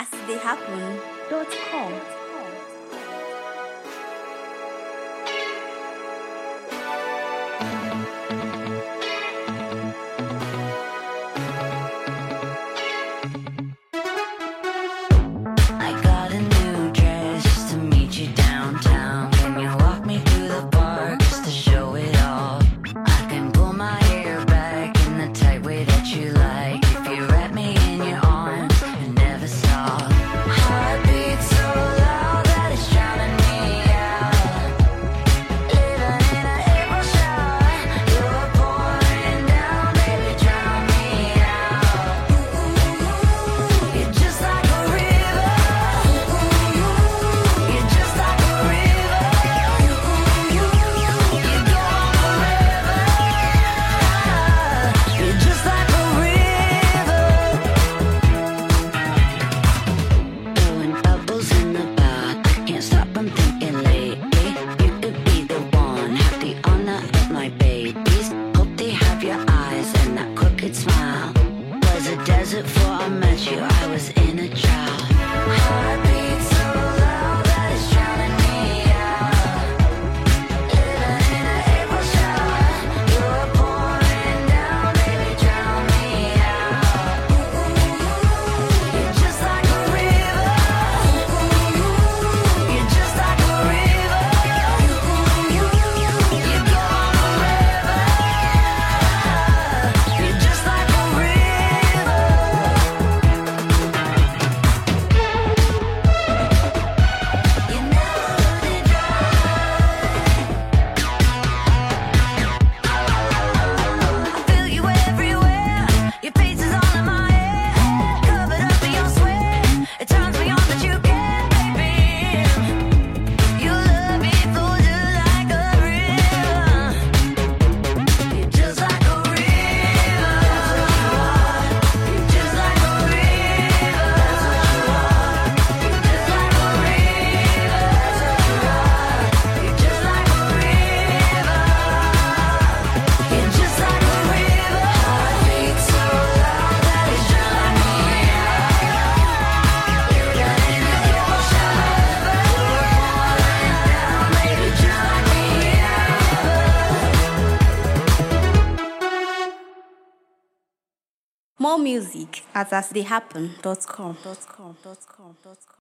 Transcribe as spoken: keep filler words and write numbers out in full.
as they happen dot com. I got a new dress just to meet you downtown. Can you walk me through the park just to show it all? I can pull my hair back in the tight way that you like. If you wrap me in your arms and never stop. Heartbeat so loud that it's drowning me out. Living in an April shower, you're pouring down, baby, drown me out. You're just like a river. You're just like a river. You go on forever. You're just like a river. Blowing bubbles in the bar. Can't stop, I'm thinking lately. You could be the one. Have the honor of my babies. Hope they have your eyes and that crooked smile. Was a desert before I met you. I was in a drought. Heartbeat so loud that it's drowning me out. Living in an April shower, you're pouring down, baby, drown me out. You're just like a river. You're just like a river. You go on forever. You're just like a river. You never really dry. I feel you everywhere. Your face is all in my head. Covered up in your sweat. It turns me on that you care, baby. Your love it flows just like a river. You're just like a river. You're just like a river. You're just like a river. You're just like a river. You're just like a river. Heartbeat so loud that it's drowning me out. Living in an April shower, you're pouring down, baby, drown me out. More music at as they happen dot com.